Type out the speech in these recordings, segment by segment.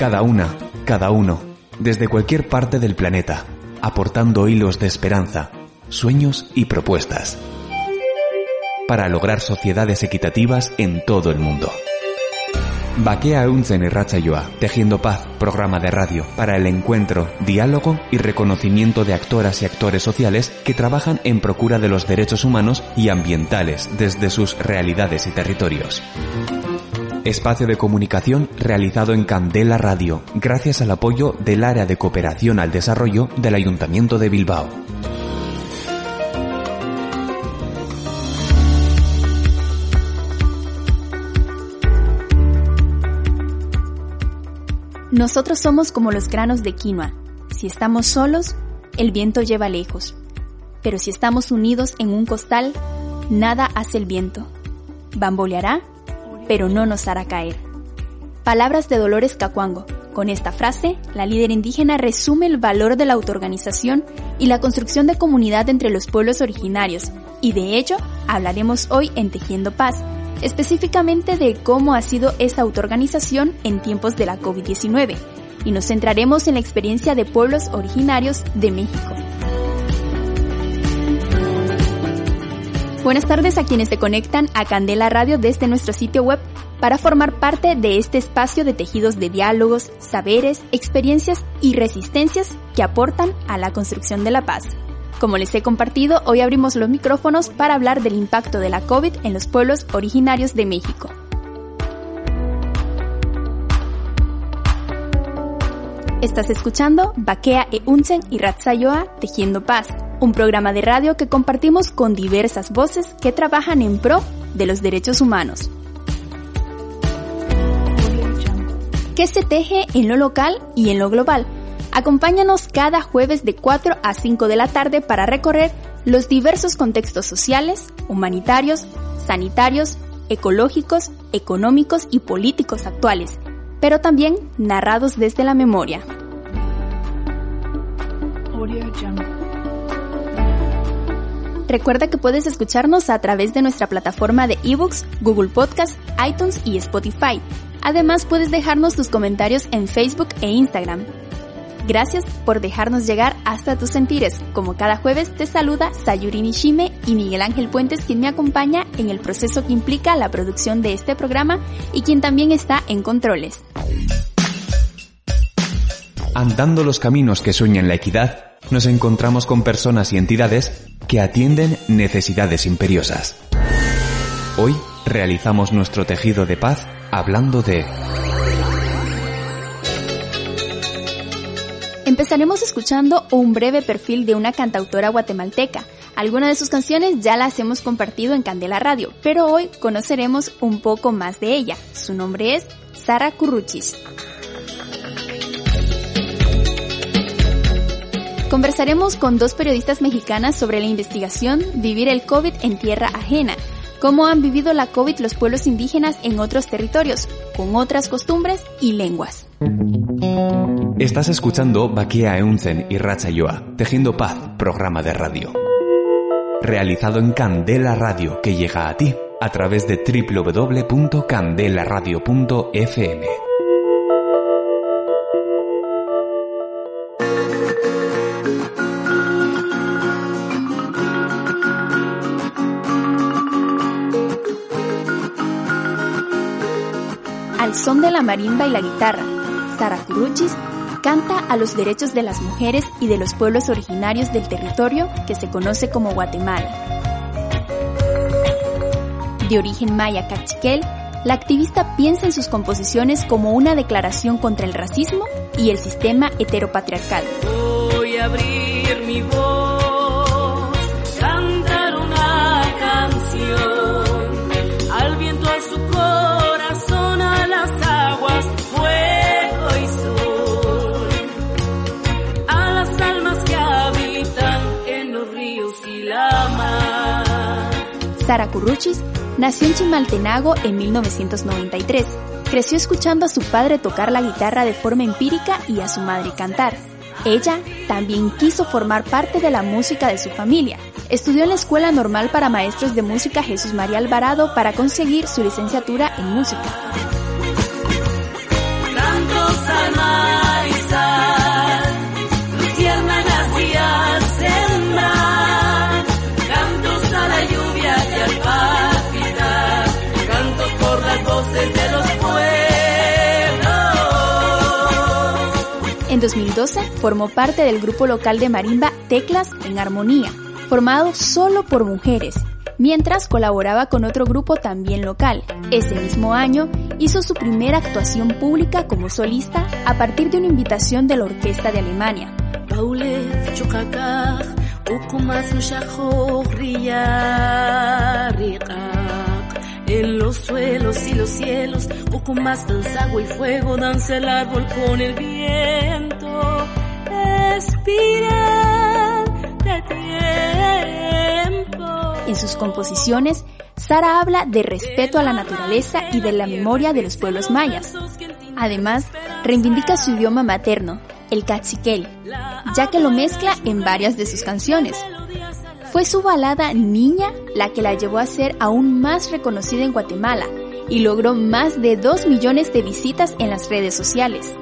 Cada una, cada uno, desde cualquier parte del planeta, aportando hilos de esperanza, sueños y propuestas, para lograr sociedades equitativas en todo el mundo. Bakea Ehuntzen Irratsaioa, Tejiendo Paz, programa de radio para el encuentro, diálogo y reconocimiento de actoras y actores sociales que trabajan en procura de los derechos humanos y ambientales desde sus realidades y territorios. Espacio de comunicación realizado en Candela Radio, gracias al apoyo del Área de Cooperación al Desarrollo del Ayuntamiento de Bilbao. Nosotros somos como los granos de quinoa. Si estamos solos, el viento lleva lejos. Pero si estamos unidos en un costal, nada hace el viento. Bamboleará, pero no nos hará caer. Palabras de Dolores Cacuango. Con esta frase, la líder indígena resume el valor de la autoorganización y la construcción de comunidad entre los pueblos originarios, y de ello hablaremos hoy en Tejiendo Paz, específicamente de cómo ha sido esa autoorganización en tiempos de la COVID-19, y nos centraremos en la experiencia de pueblos originarios de México. Buenas tardes a quienes se conectan a Candela Radio desde nuestro sitio web para formar parte de este espacio de tejidos de diálogos, saberes, experiencias y resistencias que aportan a la construcción de la paz. Como les he compartido, hoy abrimos los micrófonos para hablar del impacto de la COVID en los pueblos originarios de México. Estás escuchando Bakea Ehuntzen Irratsaioa, Tejiendo Paz, un programa de radio que compartimos con diversas voces que trabajan en pro de los derechos humanos. ¿Qué se teje en lo local y en lo global? Acompáñanos cada jueves de 4 a 5 de la tarde para recorrer los diversos contextos sociales, humanitarios, sanitarios, ecológicos, económicos y políticos actuales, pero también narrados desde la memoria. Recuerda que puedes escucharnos a través de nuestra plataforma de ebooks, Google Podcast, iTunes y Spotify. Además, puedes dejarnos tus comentarios en Facebook e Instagram. Gracias por dejarnos llegar hasta tus sentires. Como cada jueves te saluda Sayuri Nishime y Miguel Ángel Puentes, quien me acompaña en el proceso que implica la producción de este programa y quien también está en controles. Andando los caminos que sueñan la equidad, nos encontramos con personas y entidades que atienden necesidades imperiosas. Hoy realizamos nuestro tejido de paz hablando de... Empezaremos escuchando un breve perfil de una cantautora guatemalteca. Algunas de sus canciones ya las hemos compartido en Candela Radio, pero hoy conoceremos un poco más de ella. Su nombre es Sara Curruchis. Conversaremos con dos periodistas mexicanas sobre la investigación Vivir el COVID en tierra ajena, cómo han vivido la COVID los pueblos indígenas en otros territorios, con otras costumbres y lenguas. Estás escuchando Bakea Ehuntzen Irratsaioa, Tejiendo Paz, programa de radio. Realizado en Candela Radio, que llega a ti a través de www.candelaradio.fm. Al son de la marimba y la guitarra, Sara Curruchis canta a los derechos de las mujeres y de los pueblos originarios del territorio que se conoce como Guatemala. De origen maya cachiquel, la activista piensa en sus composiciones como una declaración contra el racismo y el sistema heteropatriarcal. Voy a abrir mi voz, cantar una canción, al viento, a su corazón, a las aguas, fuego y sol, a las almas que habitan en los ríos y la mar. Sara Curruchis nació en Chimaltenango en 1993. Creció escuchando a su padre tocar la guitarra de forma empírica y a su madre cantar. Ella también quiso formar parte de la música de su familia. Estudió en la Escuela Normal para Maestros de Música Jesús María Alvarado para conseguir su licenciatura en música. Cantos 2012 formó parte del grupo local de marimba Teclas en Armonía, formado solo por mujeres, mientras colaboraba con otro grupo también local. Ese mismo año hizo su primera actuación pública como solista a partir de una invitación de la Orquesta de Alemania. En los suelos y los cielos, poco más danza agua y fuego, danza el árbol con el viento, espiral de tiempo. En sus composiciones, Sara habla de respeto a la naturaleza y de la memoria de los pueblos mayas. Además, reivindica su idioma materno, el cachiquel, ya que lo mezcla en varias de sus canciones. Fue su balada Niña la que la llevó a ser aún más reconocida en Guatemala y logró más de 2 millones de visitas en las redes sociales.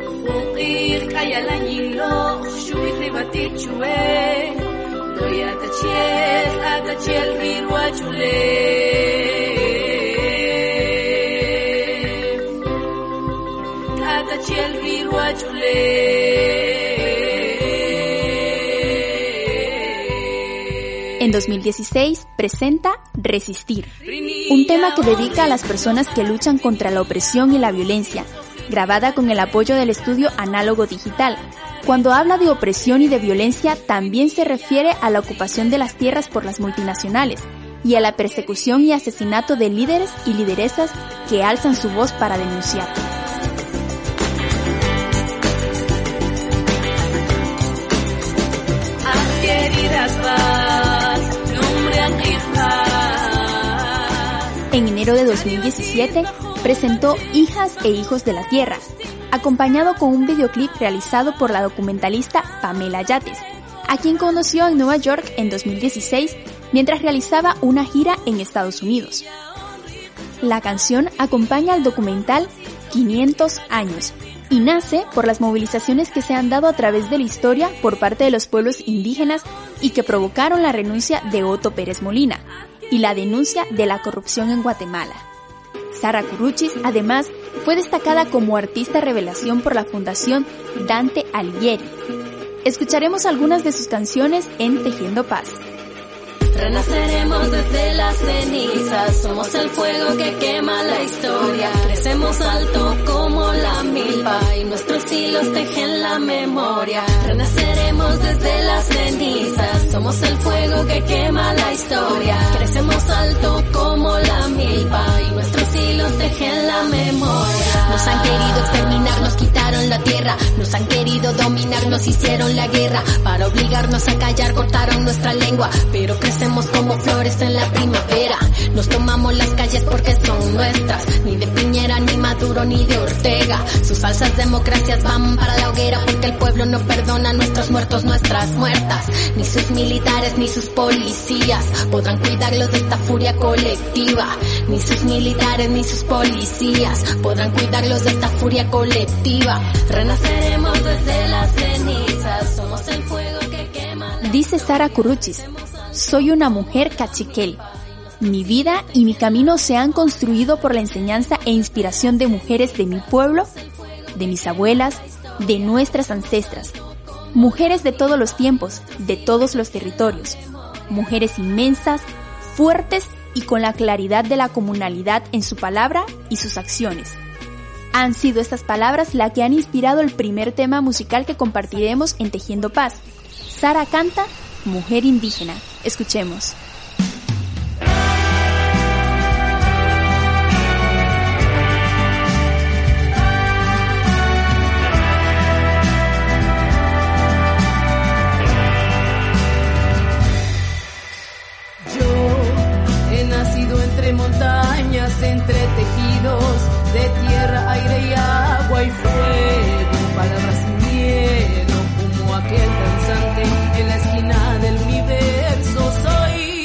En 2016 presenta Resistir, un tema que dedica a las personas que luchan contra la opresión y la violencia, grabada con el apoyo del estudio Análogo Digital. Cuando habla de opresión y de violencia, también se refiere a la ocupación de las tierras por las multinacionales y a la persecución y asesinato de líderes y lideresas que alzan su voz para denunciar. En enero de 2017 presentó Hijas e Hijos de la Tierra, acompañado con un videoclip realizado por la documentalista Pamela Yates, a quien conoció en Nueva York en 2016 mientras realizaba una gira en Estados Unidos. La canción acompaña al documental 500 años y nace por las movilizaciones que se han dado a través de la historia por parte de los pueblos indígenas y que provocaron la renuncia de Otto Pérez Molina y la denuncia de la corrupción en Guatemala. Sara Curuchis, además, fue destacada como artista revelación por la Fundación Dante Alighieri. Escucharemos algunas de sus canciones en Tejiendo Paz. Renaceremos desde las cenizas, somos el fuego que quema la historia. Crecemos alto como la milpa y nuestros hilos tejen la memoria. Renaceremos desde las cenizas, somos el fuego que quema la historia. Crecemos alto como la milpa y nuestros hilos tejen la memoria. Nos han querido exterminar, nos quitaron la tierra, nos han querido dominar, nos hicieron la guerra. Para obligarnos a callar cortaron nuestra lengua, pero crecemos como flores en la primavera. Nos tomamos las calles porque son nuestras, ni de Piñera, ni Maduro, ni de Ortega. Sus falsas democracias van para la hoguera porque el pueblo no perdona a nuestros muertos, nuestras muertas. Ni sus militares, ni sus policías podrán cuidarlos de esta furia colectiva. Ni sus militares, ni sus policías podrán cuidarlos de esta furia colectiva. Renaceremos desde las cenizas, somos el fuego que quema. Dice Sara Curuchis: soy una mujer cachiquel. Mi vida y mi camino se han construido por la enseñanza e inspiración de mujeres de mi pueblo, de mis abuelas, de nuestras ancestras. Mujeres de todos los tiempos, de todos los territorios. Mujeres inmensas, fuertes y con la claridad de la comunalidad en su palabra y sus acciones. Han sido estas palabras las que han inspirado el primer tema musical que compartiremos en Tejiendo Paz. Sara canta Mujer Indígena. Escuchemos. Yo he nacido entre montañas, entre tejidos de tierra, aire y agua y fuego, palabras sin miedo, como aquel danzante en la esquina del universo. Soy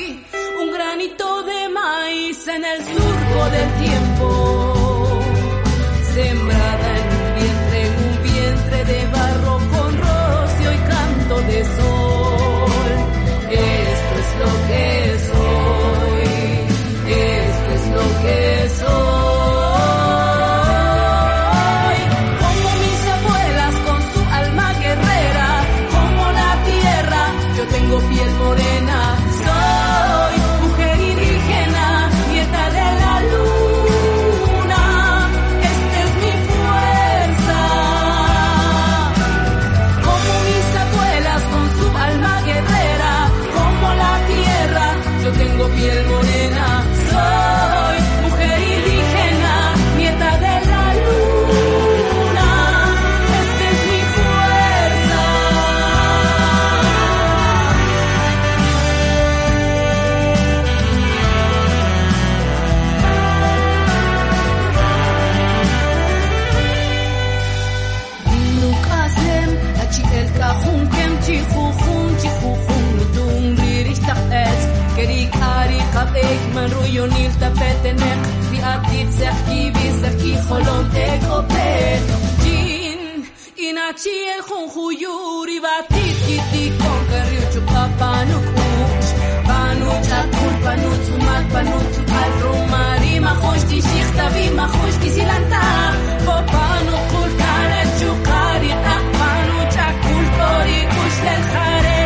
te copé. Jin, inachi el junjuyuri batit kiti con carriucho papanu kuch. Panu chakur, panu tzumal, panu tzukal rumari, mahosh di shichta vi, mahosh di silanta. Popanu kulkara chukari, panu chakur kori kush del jare.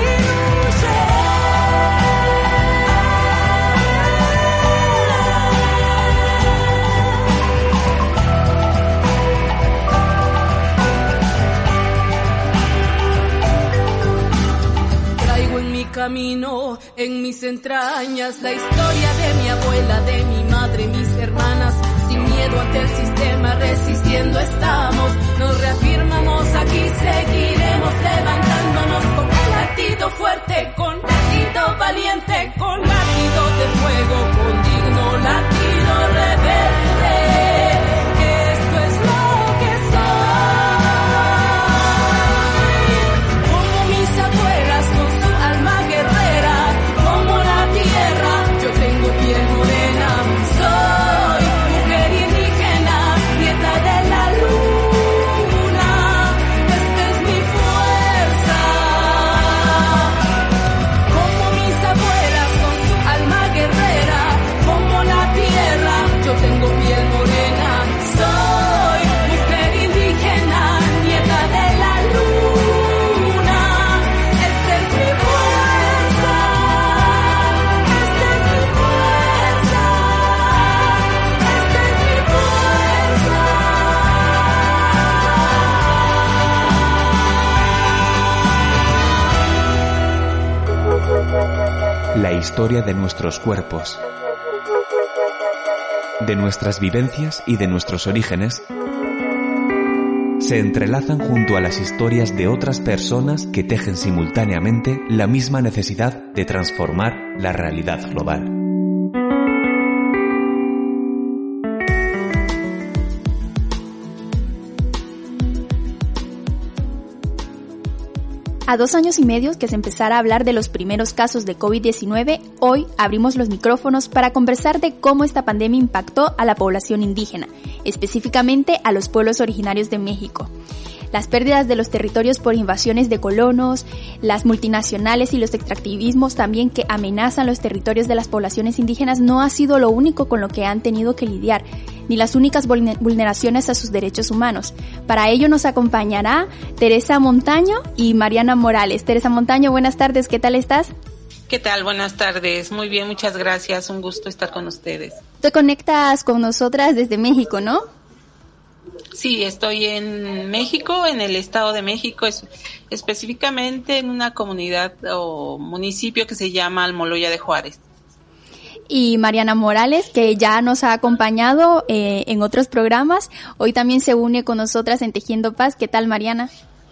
Camino en mis entrañas la historia de mi abuela, de mi madre, mis hermanas. Sin miedo ante el sistema, resistiendo estamos. Nos reafirmamos, aquí seguiremos levantándonos con un latido fuerte, con latido valiente, con latido de fuego, con digno latido rebelde. Esto es lo que soy. Como mis abuelas con su alma guerrera, como la tierra, yo tengo piel morena. Soy mujer indígena, nieta de la luna. Esta es mi fuerza. Como mis abuelas con su alma guerrera, como la tierra, yo tengo piel morena. Soy mujer indígena, nieta de la luna. Esta es mi fuerza. Esta es mi fuerza. Esta es mi fuerza. La historia de nuestros cuerpos, de nuestras vivencias y de nuestros orígenes se entrelazan junto a las historias de otras personas que tejen simultáneamente la misma necesidad de transformar la realidad global. A 2 años y medio que se empezara a hablar de los primeros casos de COVID-19, hoy abrimos los micrófonos para conversar de cómo esta pandemia impactó a la población indígena, específicamente a los pueblos originarios de México. Las pérdidas de los territorios por invasiones de colonos, las multinacionales y los extractivismos también que amenazan los territorios de las poblaciones indígenas no ha sido lo único con lo que han tenido que lidiar, ni las únicas vulneraciones a sus derechos humanos. Para ello nos acompañará Teresa Montaño y Mariana Morales. Teresa Montaño, buenas tardes, ¿qué tal estás? ¿Qué tal? Buenas tardes. Muy bien, muchas gracias. Un gusto estar con ustedes. Te conectas con nosotras desde México, ¿no? Sí, estoy en México, en el Estado de México, específicamente en una comunidad o municipio que se llama Almoloya de Juárez. Y Mariana Morales, que ya nos ha acompañado en otros programas, hoy también se une con nosotras en Tejiendo Paz. ¿Qué tal, Mariana?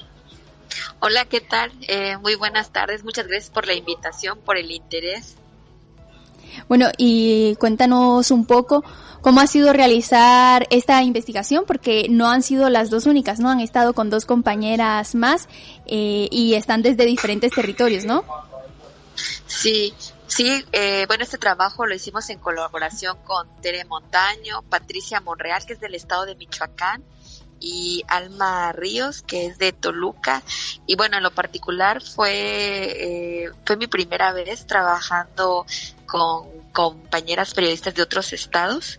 Hola, ¿qué tal? Muy buenas tardes, muchas gracias por la invitación, por el interés. Bueno, y cuéntanos un poco cómo ha sido realizar esta investigación, porque no han sido las dos únicas, ¿no? Han estado con 2 compañeras más y están desde diferentes territorios, ¿no? Sí, bueno, este trabajo lo hicimos en colaboración con Tere Montaño, Patricia Monreal, que es del estado de Michoacán, y Alma Ríos, que es de Toluca. Y bueno, en lo particular fue mi primera vez trabajando con compañeras periodistas de otros estados,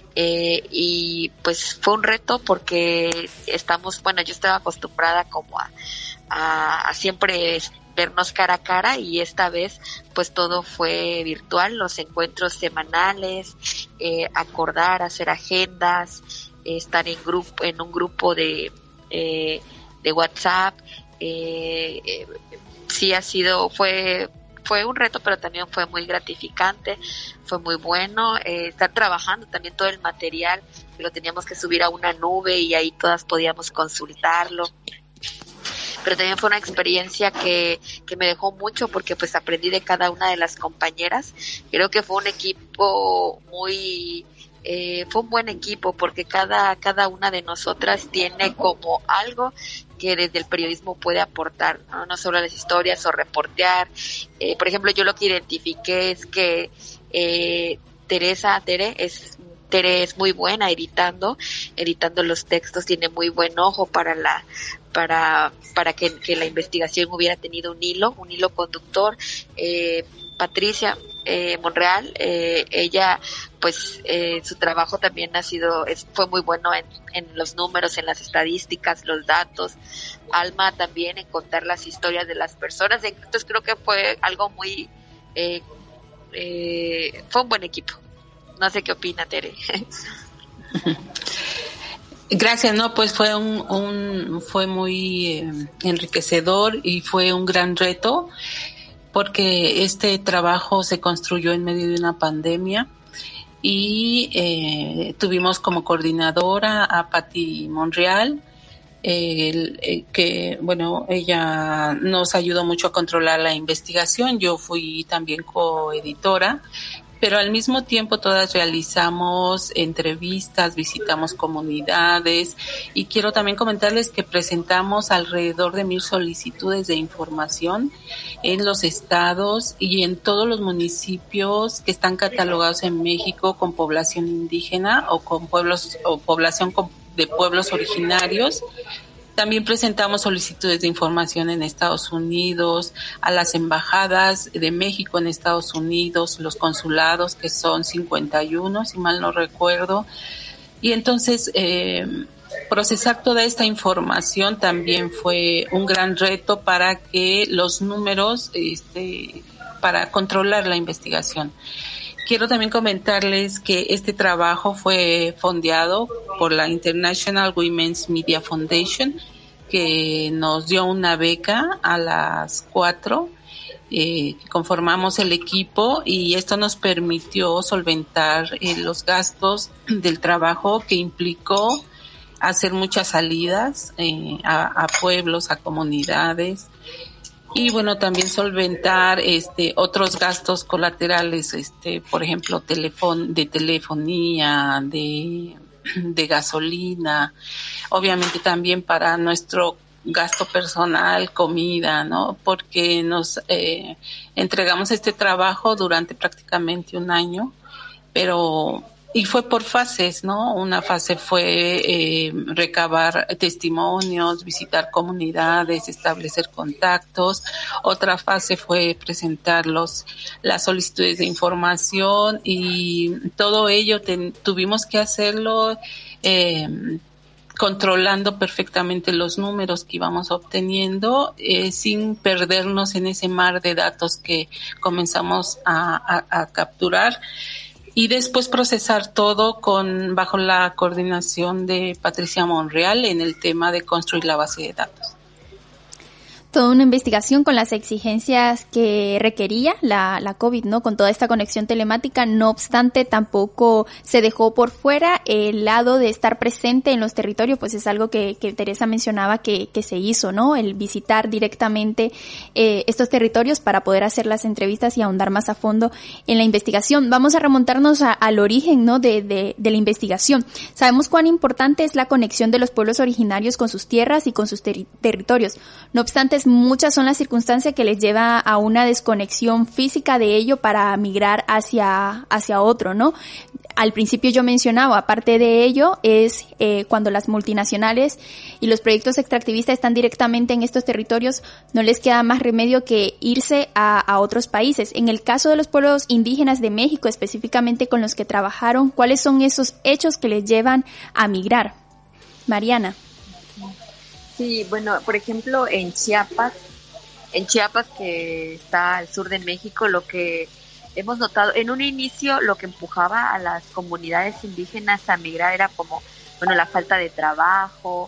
y pues fue un reto porque yo estaba acostumbrada como a siempre vernos cara a cara, y esta vez pues todo fue virtual, los encuentros semanales, acordar, hacer agendas, estar en un grupo de WhatsApp. Sí fue un reto, pero también fue muy gratificante, fue muy bueno. Estar trabajando también todo el material, que lo teníamos que subir a una nube y ahí todas podíamos consultarlo. Pero también fue una experiencia que me dejó mucho, porque pues aprendí de cada una de las compañeras. Creo que fue un equipo fue un buen equipo, porque cada una de nosotras tiene como algo que desde el periodismo puede aportar, no solo las historias o reportear. Por ejemplo, yo lo que identifiqué es que Tere es Tere es muy buena editando los textos, tiene muy buen ojo para que la investigación hubiera tenido un hilo conductor. Patricia Monreal, ella pues su trabajo también fue muy bueno en los números, en las estadísticas, los datos. Alma también en contar las historias de las personas. Entonces creo que fue algo muy fue un buen equipo. No sé qué opina Tere. Gracias, no, pues fue muy enriquecedor y fue un gran reto, porque este trabajo se construyó en medio de una pandemia y tuvimos como coordinadora a Patti Monreal, que bueno, ella nos ayudó mucho a controlar la investigación. Yo fui también coeditora, pero al mismo tiempo todas realizamos entrevistas, visitamos comunidades, y quiero también comentarles que presentamos alrededor de 1,000 solicitudes de información en los estados y en todos los municipios que están catalogados en México con población indígena o con pueblos o población de pueblos originarios. También presentamos solicitudes de información en Estados Unidos, a las embajadas de México en Estados Unidos, los consulados, que son 51, si mal no recuerdo. Y entonces, procesar toda esta información también fue un gran reto para que los números, para controlar la investigación. Quiero también comentarles que este trabajo fue fondeado por la International Women's Media Foundation, que nos dio una beca a las 4, conformamos el equipo, y esto nos permitió solventar los gastos del trabajo, que implicó hacer muchas salidas a pueblos, a comunidades. Y bueno, también solventar otros gastos colaterales, por ejemplo, de telefonía, de gasolina, obviamente también para nuestro gasto personal, comida, ¿no? Porque nos entregamos este trabajo durante prácticamente un año, y fue por fases, ¿no? Una fase fue recabar testimonios, visitar comunidades, establecer contactos. Otra fase fue presentar las solicitudes de información, y todo ello tuvimos que hacerlo controlando perfectamente los números que íbamos obteniendo, sin perdernos en ese mar de datos que comenzamos a capturar. Y después procesar todo bajo la coordinación de Patricia Monreal en el tema de construir la base de datos. Toda una investigación con las exigencias que requería la COVID, ¿no? Con toda esta conexión telemática. No obstante, tampoco se dejó por fuera el lado de estar presente en los territorios, pues es algo que Teresa mencionaba que se hizo, ¿no? El visitar directamente estos territorios para poder hacer las entrevistas y ahondar más a fondo en la investigación. Vamos a remontarnos al origen, ¿no? De la investigación. Sabemos cuán importante es la conexión de los pueblos originarios con sus tierras y con sus territorios. No obstante, muchas son las circunstancias que les lleva a una desconexión física de ello para migrar hacia otro, ¿no? Al principio yo mencionaba, aparte de ello, es cuando las multinacionales y los proyectos extractivistas están directamente en estos territorios, no les queda más remedio que irse a otros países. En el caso de los pueblos indígenas de México, específicamente con los que trabajaron, ¿cuáles son esos hechos que les llevan a migrar? Mariana. Sí, bueno, por ejemplo, en Chiapas, que está al sur de México, lo que hemos notado, en un inicio lo que empujaba a las comunidades indígenas a migrar era como, bueno, la falta de trabajo,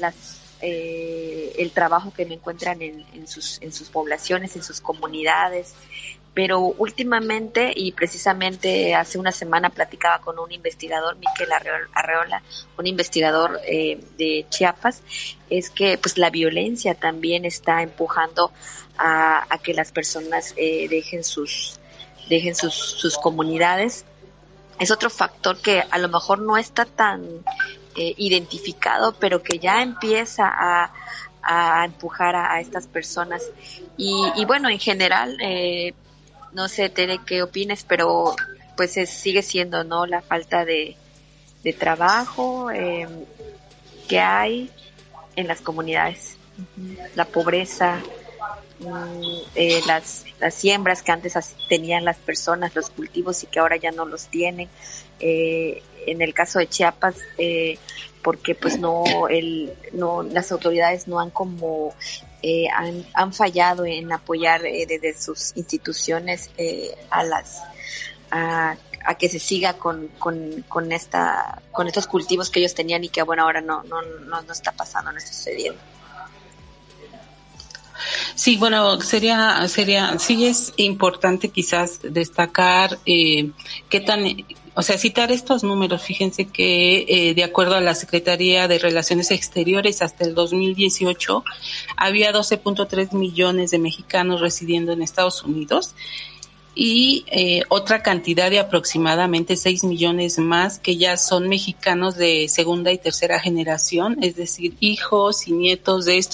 el trabajo que no encuentran en sus poblaciones, en sus comunidades. Pero últimamente, y precisamente hace una semana platicaba con un investigador, Miquel Arreola, un investigador de Chiapas, es que pues la violencia también está empujando a que las personas dejen sus comunidades. Es otro factor que a lo mejor no está tan identificado, pero que ya empieza a empujar a estas personas. Y bueno, en general, no sé, Tere, qué opines, pero pues sigue siendo, ¿no? La falta de trabajo que hay en las comunidades. La pobreza, las siembras que antes tenían las personas, los cultivos y que ahora ya no los tienen. En el caso de Chiapas, porque pues las autoridades no han han fallado en apoyar desde sus instituciones a que se siga con estos cultivos que ellos tenían y que bueno ahora no está pasando, no está sucediendo. Sí, bueno, sí es importante quizás destacar citar estos números. Fíjense que de acuerdo a la Secretaría de Relaciones Exteriores, hasta el 2018 había 12.3 millones de mexicanos residiendo en Estados Unidos y otra cantidad de aproximadamente 6 millones más que ya son mexicanos de segunda y tercera generación, es decir, hijos y nietos de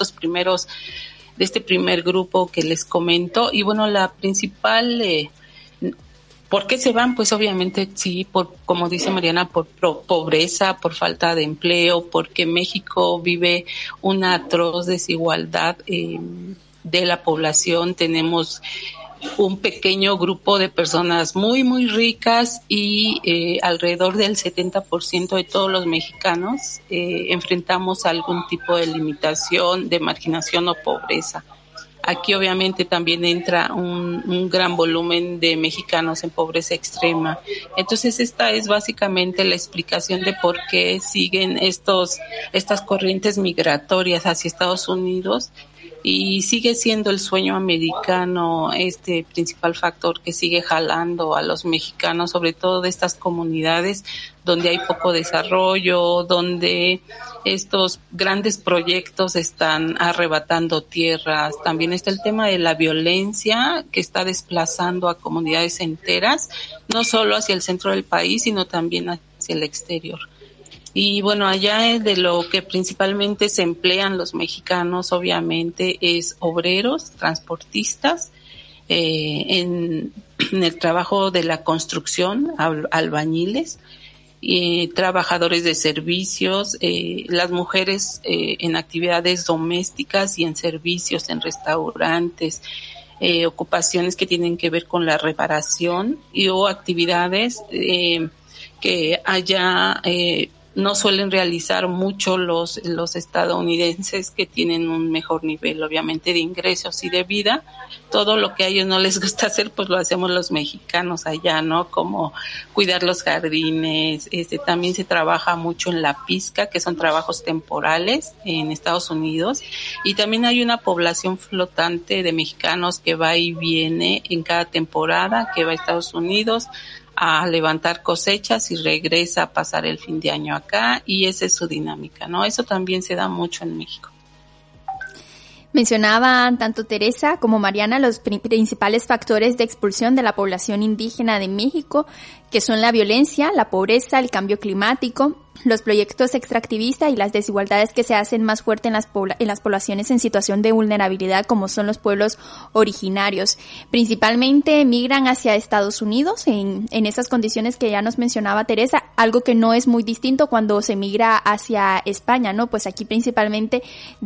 este primer grupo que les comento. Y bueno, la principal, ¿por qué se van? Pues obviamente sí, como dice Mariana, por pobreza, por falta de empleo, porque México vive una atroz desigualdad de la población. Tenemos un pequeño grupo de personas muy, muy ricas y alrededor del 70% de todos los mexicanos enfrentamos algún tipo de limitación, de marginación o pobreza. Aquí obviamente también entra un gran volumen de mexicanos en pobreza extrema. Entonces esta es básicamente la explicación de por qué siguen estas corrientes migratorias hacia Estados Unidos. Y sigue siendo el sueño americano este principal factor que sigue jalando a los mexicanos, sobre todo de estas comunidades donde hay poco desarrollo, donde estos grandes proyectos están arrebatando tierras. También está el tema de la violencia que está desplazando a comunidades enteras, no solo hacia el centro del país, sino también hacia el exterior. Y bueno, allá de lo que principalmente se emplean los mexicanos, obviamente, es obreros, transportistas, en el trabajo de la construcción, albañiles, trabajadores de servicios, las mujeres en actividades domésticas y en servicios, en restaurantes, ocupaciones que tienen que ver con la reparación o actividades que allá no suelen realizar mucho los estadounidenses, que tienen un mejor nivel obviamente de ingresos y de vida. Todo lo que a ellos no les gusta hacer pues lo hacemos los mexicanos allá, ¿no? Como cuidar los jardines. También se trabaja mucho en la pizca, que son trabajos temporales en Estados Unidos, y también hay una población flotante de mexicanos que va y viene en cada temporada, que va a Estados Unidos a levantar cosechas y regresa a pasar el fin de año acá, y esa es su dinámica, ¿no? Eso también se da mucho en México. Mencionaban tanto Teresa como Mariana los principales factores de expulsión de la población indígena de México, que son la violencia, la pobreza, el cambio climático, los proyectos extractivistas y las desigualdades que se hacen más fuertes en las poblaciones en situación de vulnerabilidad, como son los pueblos originarios. Principalmente migran hacia Estados Unidos en esas condiciones que ya nos mencionaba Teresa, algo que no es muy distinto cuando se migra hacia España, ¿no? Pues aquí principalmente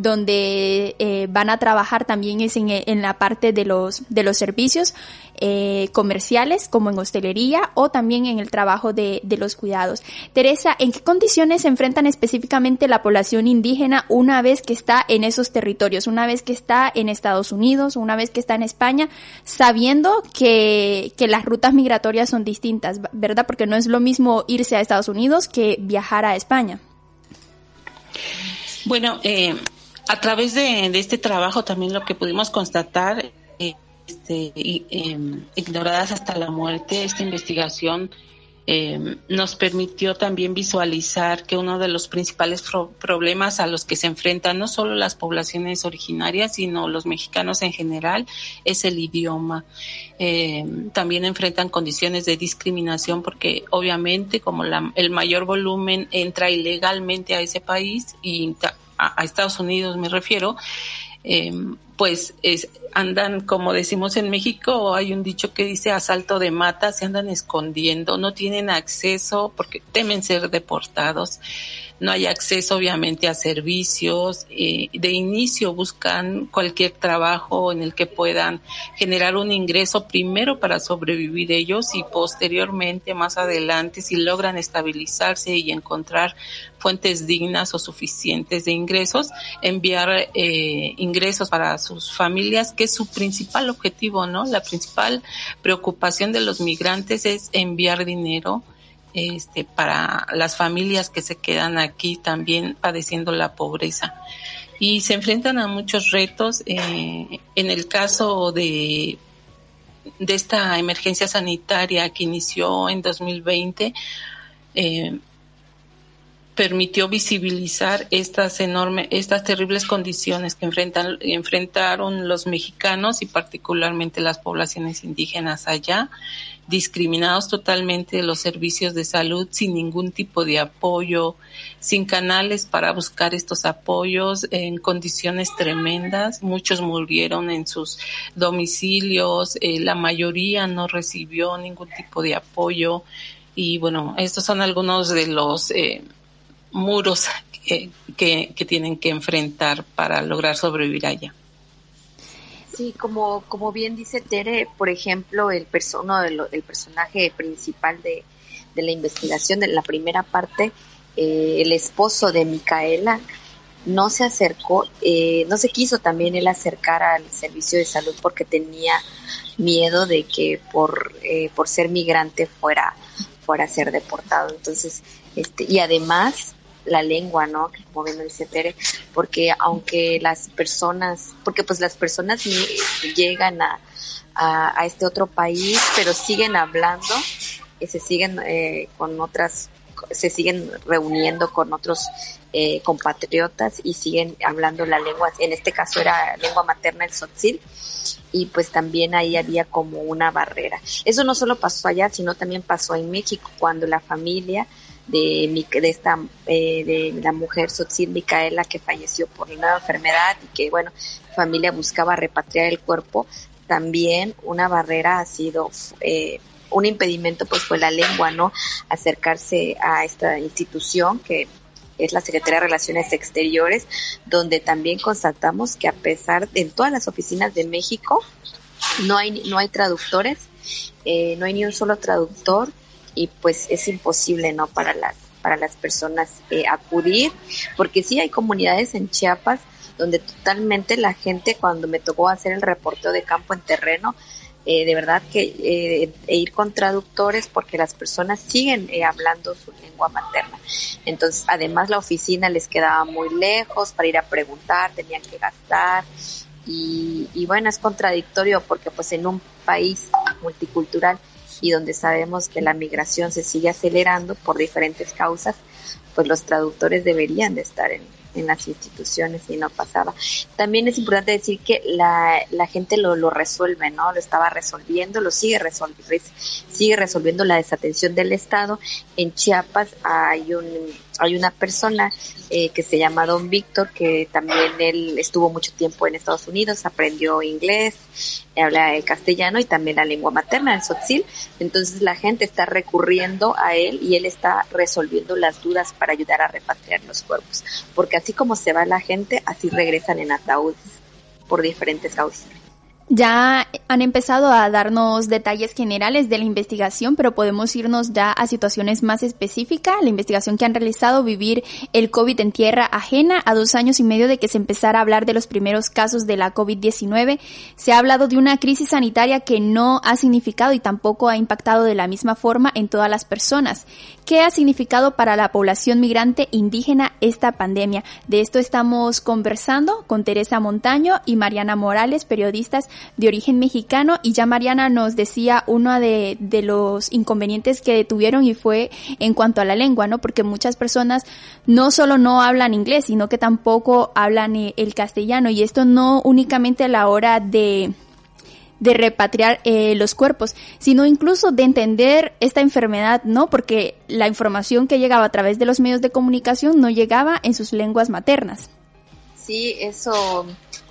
donde van a trabajar también es en la parte de los servicios comerciales, como en hostelería o también en el trabajo de los cuidados. Teresa, ¿en qué condiciones se enfrentan específicamente la población indígena una vez que está en esos territorios, una vez que está en Estados Unidos, una vez que está en España, sabiendo que las rutas migratorias son distintas, ¿verdad? Porque no es lo mismo irse a Estados Unidos que viajar a España. Bueno, a través de este trabajo también lo que pudimos constatar, ignoradas hasta la muerte, esta investigación nos permitió también visualizar que uno de los principales problemas a los que se enfrentan no solo las poblaciones originarias, sino los mexicanos en general, es el idioma. También enfrentan condiciones de discriminación porque obviamente como el mayor volumen entra ilegalmente a ese país y a Estados Unidos me refiero, andan, como decimos en México, hay un dicho que dice a salto de mata, se andan escondiendo, no tienen acceso porque temen ser deportados, no hay acceso obviamente a servicios, de inicio buscan cualquier trabajo en el que puedan generar un ingreso primero para sobrevivir ellos y posteriormente, más adelante, si logran estabilizarse y encontrar fuentes dignas o suficientes de ingresos, enviar ingresos para sus familias, que es su principal objetivo, ¿no? La principal preocupación de los migrantes es enviar dinero para las familias que se quedan aquí también padeciendo la pobreza. Y se enfrentan a muchos retos. En el caso de esta emergencia sanitaria que inició en 2020, permitió visibilizar estas terribles condiciones que enfrentaron los mexicanos y particularmente las poblaciones indígenas allá, discriminados totalmente de los servicios de salud, sin ningún tipo de apoyo, sin canales para buscar estos apoyos, en condiciones tremendas. Muchos murieron en sus domicilios, la mayoría no recibió ningún tipo de apoyo. Y bueno, estos son algunos de los muros que tienen que enfrentar para lograr sobrevivir allá. Sí, como bien dice Tere, por ejemplo, el personaje principal de la investigación, de la primera parte, el esposo de Micaela, no se acercó, no se quiso también él acercar al servicio de salud porque tenía miedo de que por ser migrante fuera a ser deportado. Entonces, y además la lengua, ¿no? Como bien dice Tere, porque aunque las personas llegan a este otro país, pero siguen hablando, se siguen se siguen reuniendo con otros compatriotas y siguen hablando la lengua, en este caso era lengua materna el tzotzil, y pues también ahí había como una barrera. Eso no solo pasó allá, sino también pasó en México, cuando la familia de la mujer tzotzil Micaela, que falleció por una enfermedad y que la familia buscaba repatriar el cuerpo, también una barrera ha sido un impedimento, pues fue la lengua, ¿no? Acercarse a esta institución que es la Secretaría de Relaciones Exteriores, donde también constatamos que a pesar de en todas las oficinas de México no hay traductores, no hay ni un solo traductor, y pues es imposible, ¿no? Para las personas acudir, porque sí hay comunidades en Chiapas donde totalmente la gente, cuando me tocó hacer el reporteo de campo en terreno, de verdad que ir con traductores, porque las personas siguen hablando su lengua materna. Entonces, además la oficina les quedaba muy lejos para ir a preguntar, tenían que gastar, y es contradictorio porque pues en un país multicultural y donde sabemos que la migración se sigue acelerando por diferentes causas, pues los traductores deberían de estar en las instituciones, y no pasaba. También es importante decir que la gente lo resuelve, ¿no? Lo estaba resolviendo, lo sigue resolviendo la desatención del Estado. En Chiapas hay una persona que se llama Don Víctor, que también él estuvo mucho tiempo en Estados Unidos, aprendió inglés, habla el castellano y también la lengua materna, el tzotzil. Entonces la gente está recurriendo a él y él está resolviendo las dudas para ayudar a repatriar los cuerpos, porque así como se va la gente, así regresan en ataúdes por diferentes causas. Ya han empezado a darnos detalles generales de la investigación, pero podemos irnos ya a situaciones más específicas. La investigación que han realizado, Vivir el COVID en tierra ajena, a 2 años y medio de que se empezara a hablar de los primeros casos de la COVID-19. Se ha hablado de una crisis sanitaria que no ha significado y tampoco ha impactado de la misma forma en todas las personas. ¿Qué ha significado para la población migrante indígena esta pandemia? De esto estamos conversando con Teresa Montaño y Mariana Morales, periodistas de origen mexicano, y ya Mariana nos decía uno de los inconvenientes que tuvieron, y fue en cuanto a la lengua, ¿no? Porque muchas personas no solo no hablan inglés, sino que tampoco hablan el castellano, y esto no únicamente a la hora de repatriar los cuerpos, sino incluso de entender esta enfermedad, ¿no? Porque la información que llegaba a través de los medios de comunicación no llegaba en sus lenguas maternas. Sí, eso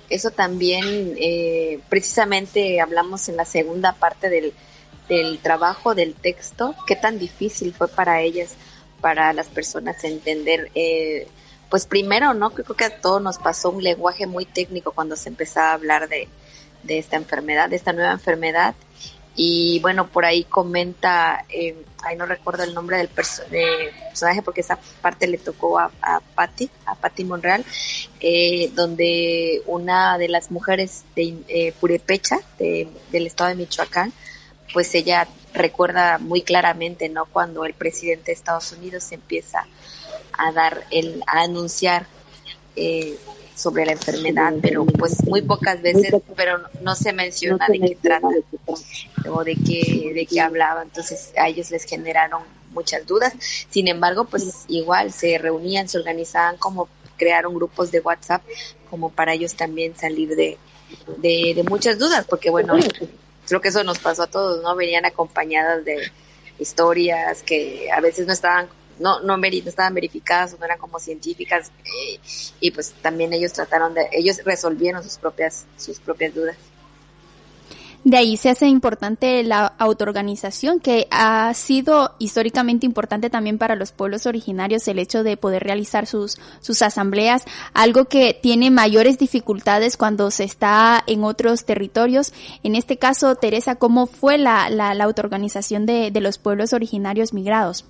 eso también, precisamente hablamos en la segunda parte del trabajo, del texto, qué tan difícil fue para ellas, para las personas entender, pues primero, ¿no? Creo que a todos nos pasó un lenguaje muy técnico cuando se empezaba a hablar de esta enfermedad, de esta nueva enfermedad. Y bueno, por ahí comenta, ahí no recuerdo el nombre del personaje porque esa parte le tocó a Patti Monreal, donde una de las mujeres de Purépecha, del estado de Michoacán, pues ella recuerda muy claramente, ¿no? Cuando el presidente de Estados Unidos empieza a anunciar sobre la enfermedad, pero pues muy pocas veces, pero no se menciona de qué trata o de qué hablaba. Entonces a ellos les generaron muchas dudas. Sin embargo, pues igual se reunían, se organizaban, como crearon grupos de WhatsApp como para ellos también salir de muchas dudas, porque bueno, creo que eso nos pasó a todos, ¿no? Venían acompañadas de historias que a veces no estaban verificadas o no eran como científicas, y pues también ellos resolvieron sus propias dudas. De ahí se hace importante la autoorganización, que ha sido históricamente importante también para los pueblos originarios, el hecho de poder realizar sus asambleas, algo que tiene mayores dificultades cuando se está en otros territorios. En este caso, Teresa, ¿cómo fue la autoorganización de los pueblos originarios migrados?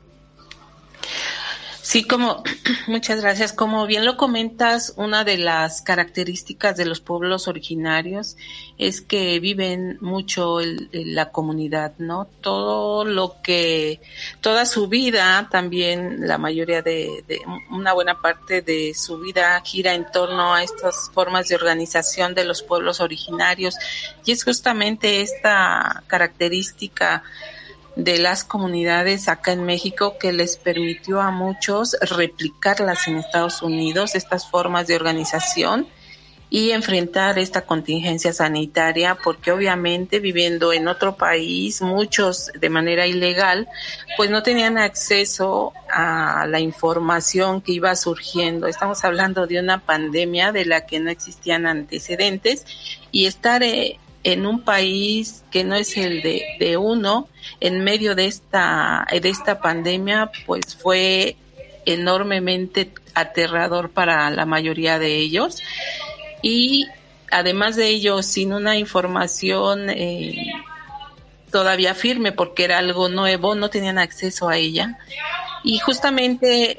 Sí, muchas gracias. Como bien lo comentas, una de las características de los pueblos originarios es que viven mucho la comunidad, ¿no? Toda su vida, también la mayoría una buena parte de su vida gira en torno a estas formas de organización de los pueblos originarios, y es justamente esta característica de las comunidades acá en México que les permitió a muchos replicarlas en Estados Unidos, estas formas de organización, y enfrentar esta contingencia sanitaria, porque obviamente viviendo en otro país, muchos de manera ilegal, pues no tenían acceso a la información que iba surgiendo. Estamos hablando de una pandemia de la que no existían antecedentes, y estar en un país que no es el de uno, en medio de esta pandemia, pues fue enormemente aterrador para la mayoría de ellos. Y además de ello, sin una información todavía firme, porque era algo nuevo, no tenían acceso a ella. Y justamente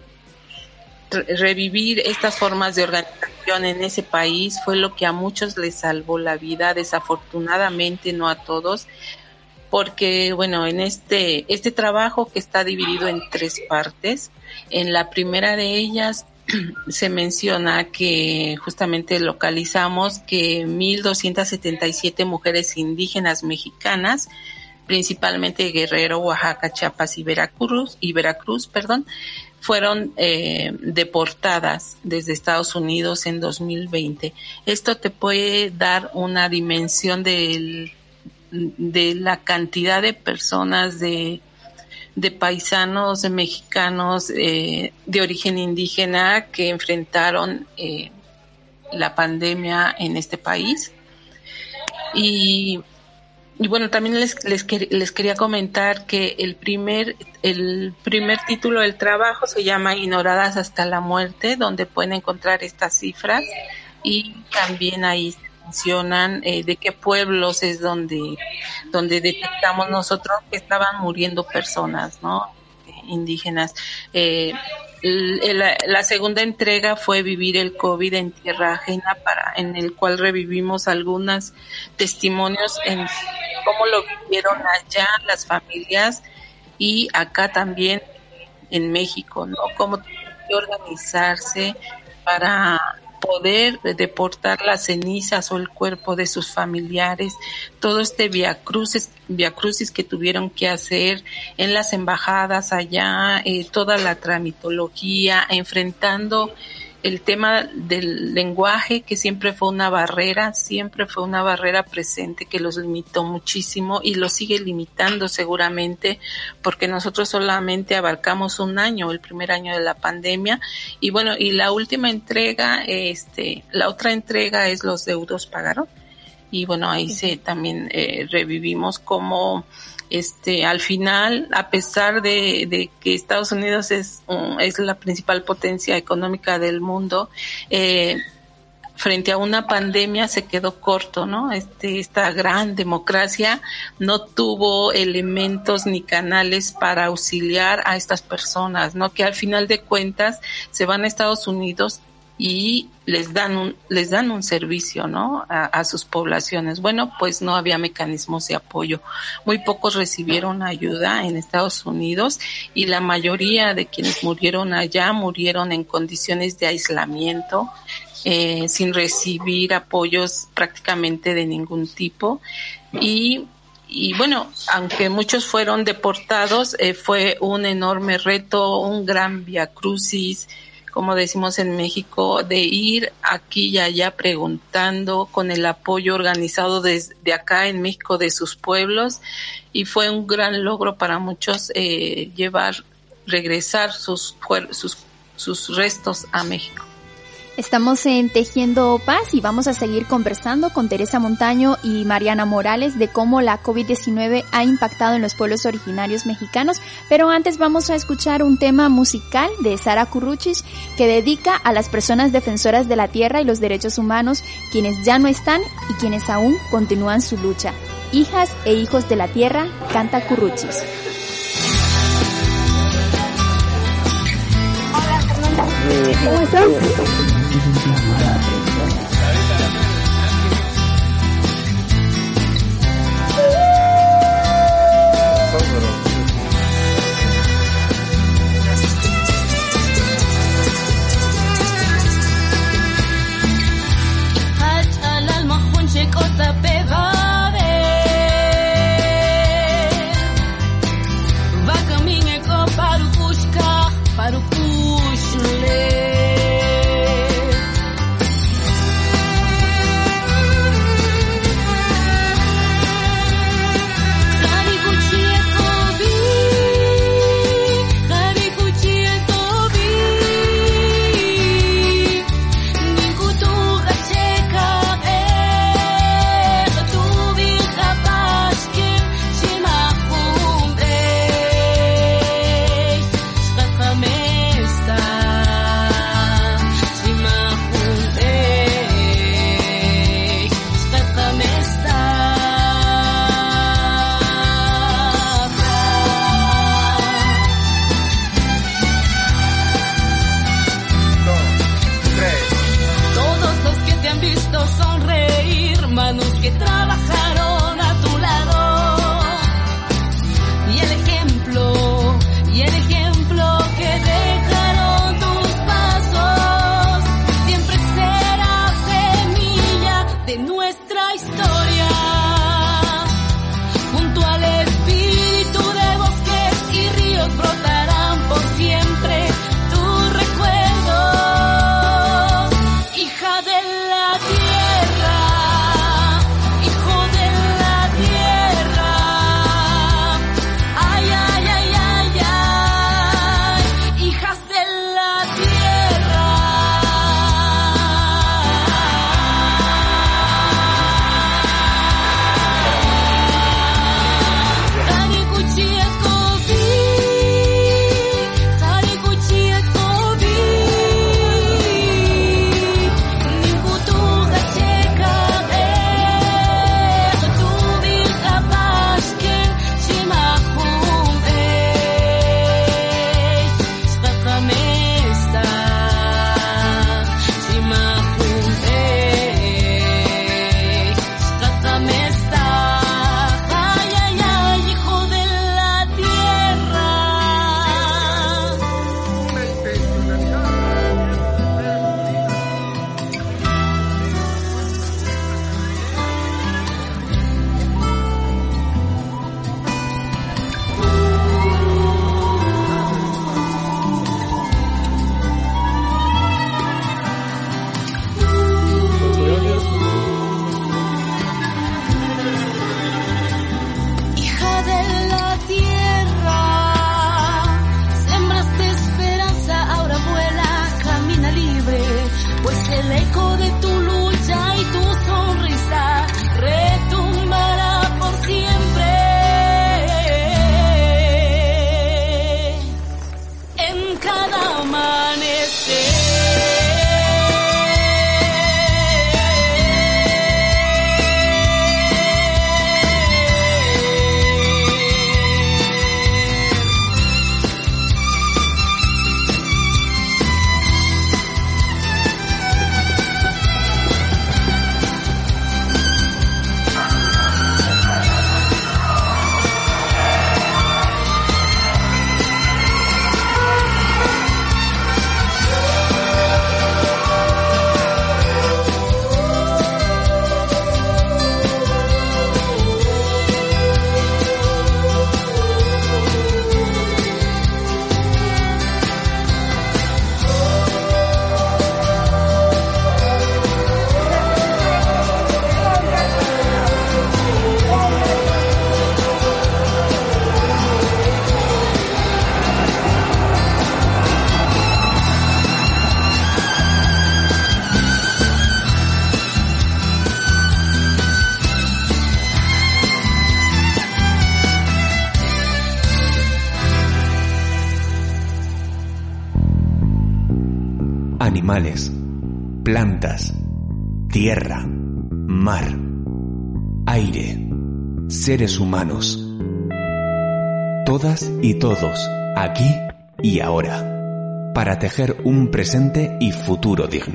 revivir estas formas de organización en ese país fue lo que a muchos les salvó la vida, desafortunadamente no a todos, porque bueno, en este trabajo, que está dividido en 3 partes, en la primera de ellas se menciona que justamente localizamos que 1,277 mujeres indígenas mexicanas, principalmente Guerrero, Oaxaca, Chiapas y Veracruz, fueron deportadas desde Estados Unidos en 2020. Esto te puede dar una dimensión de la cantidad de personas, de paisanos, de mexicanos de origen indígena que enfrentaron la pandemia en este país. Y bueno, también les quería comentar que el primer título del trabajo se llama Ignoradas hasta la muerte, donde pueden encontrar estas cifras, y también ahí mencionan de qué pueblos es donde detectamos nosotros que estaban muriendo personas, ¿no? Indígenas. La segunda entrega fue Vivir el COVID en Tierra Ajena, en el cual revivimos algunos testimonios en cómo lo vivieron allá las familias y acá también en México, ¿no? Cómo tienen que organizarse para poder deportar las cenizas o el cuerpo de sus familiares, todo este viacrucis que tuvieron que hacer en las embajadas allá, toda la tramitología, enfrentando el tema del lenguaje, que siempre fue una barrera presente que los limitó muchísimo y los sigue limitando seguramente, porque nosotros solamente abarcamos un año, el primer año de la pandemia, y bueno, y la última entrega, la otra entrega es Los deudos pagaron, y bueno, ahí también revivimos como al final, a pesar de que Estados Unidos es la principal potencia económica del mundo, frente a una pandemia se quedó corto, ¿no? Esta gran democracia no tuvo elementos ni canales para auxiliar a estas personas, ¿no? Que al final de cuentas se van a Estados Unidos y les dan un servicio, ¿no? A sus poblaciones. Bueno, pues no había mecanismos de apoyo. Muy pocos recibieron ayuda en Estados Unidos y la mayoría de quienes murieron allá murieron en condiciones de aislamiento, sin recibir apoyos prácticamente de ningún tipo. Y bueno, aunque muchos fueron deportados, fue un enorme reto, un gran viacrucis, como decimos en México, de ir aquí y allá preguntando, con el apoyo organizado desde acá en México de sus pueblos, y fue un gran logro para muchos regresar sus restos a México. Estamos en Tejiendo Paz y vamos a seguir conversando con Teresa Montaño y Mariana Morales de cómo la COVID-19 ha impactado en los pueblos originarios mexicanos, pero antes vamos a escuchar un tema musical de Sara Curruchis que dedica a las personas defensoras de la tierra y los derechos humanos, quienes ya no están y quienes aún continúan su lucha. Hijas e hijos de la tierra, canta Curruchis. ¿Cómo estás? Para o puxo, el eco de tu lucha y tu sonrisa retumbará por siempre en cada amanecer. Animales, plantas, tierra, mar, aire, seres humanos. Todas y todos, aquí y ahora, para tejer un presente y futuro digno.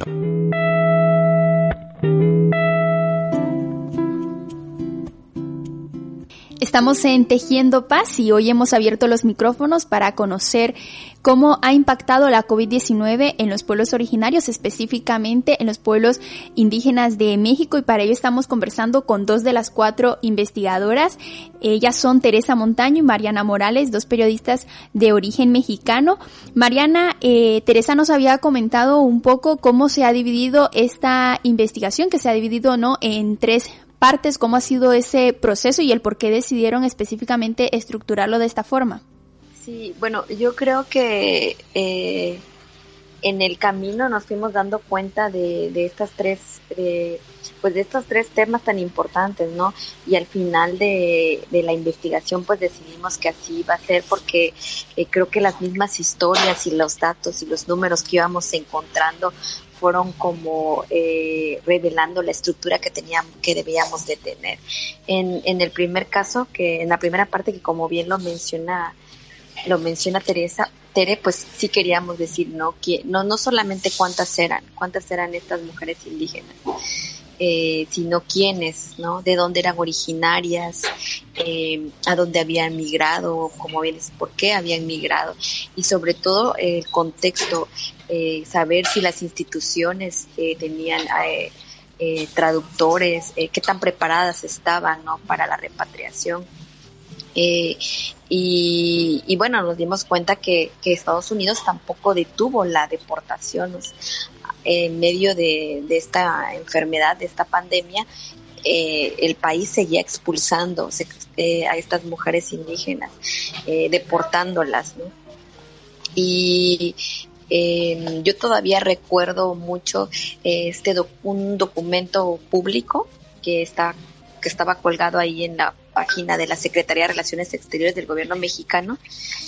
Estamos en Tejiendo Paz y hoy hemos abierto los micrófonos para conocer cómo ha impactado la COVID-19 en los pueblos originarios, específicamente en los pueblos indígenas de México, y para ello estamos conversando con 2 de las 4 investigadoras. Ellas son Teresa Montaño y Mariana Morales, 2 periodistas de origen mexicano. Mariana, Teresa nos había comentado un poco cómo se ha dividido esta investigación, que se ha dividido, ¿no?, en 3 partes. ¿Cómo ha sido ese proceso y el por qué decidieron específicamente estructurarlo de esta forma? Sí, bueno, yo creo que en el camino nos fuimos dando cuenta de estos 3 temas tan importantes, ¿no? Y al final de la investigación pues decidimos que así iba a ser, porque creo que las mismas historias y los datos y los números que íbamos encontrando fueron como revelando la estructura que debíamos de tener. En el primer caso, que en la primera parte, que como bien lo menciona Tere, pues sí queríamos decir, ¿no?, que no solamente cuántas eran estas mujeres indígenas, sino quiénes, ¿no?, de dónde eran originarias, a dónde habían migrado, como bien es, por qué habían migrado, y sobre todo el contexto, saber si las instituciones tenían traductores, qué tan preparadas estaban, ¿no?, para la repatriación. Y bueno, nos dimos cuenta que Estados Unidos tampoco detuvo la deportación. En medio de esta enfermedad, de esta pandemia, el país seguía expulsando a estas mujeres indígenas, deportándolas, ¿no? Y yo todavía recuerdo mucho un documento público que estaba colgado ahí en la página de la Secretaría de Relaciones Exteriores del gobierno mexicano,